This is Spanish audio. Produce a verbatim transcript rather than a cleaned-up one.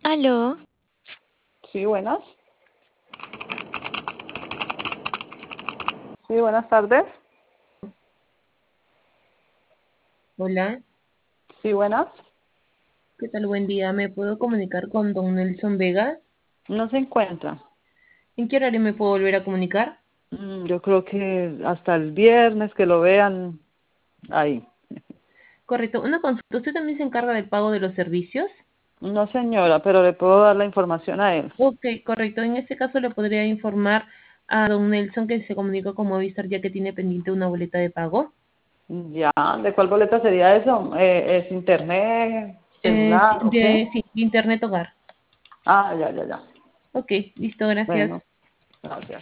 Aló, Sí, buenas. Sí, buenas tardes. Hola, Sí, buenas. ¿qué tal? Buen día. ¿Me puedo comunicar con don Nelson Vega? No se encuentra. ¿En qué horario me puedo volver a comunicar? Mm, Yo creo que hasta el viernes que lo vean ahí. Correcto. Una consulta. ¿Usted también se encarga del pago de los servicios? No, señora, pero le puedo dar la información a él. Ok, correcto. En este caso le podría informar a don Nelson que se comunicó con Movistar ya que tiene pendiente una boleta de pago. Ya, ¿de cuál boleta sería eso? Eh, ¿es internet, Eh, sí, celular o qué? de, sí, de Internet Hogar. Ah, ya, ya, ya. Ok, listo, gracias. Bueno, gracias.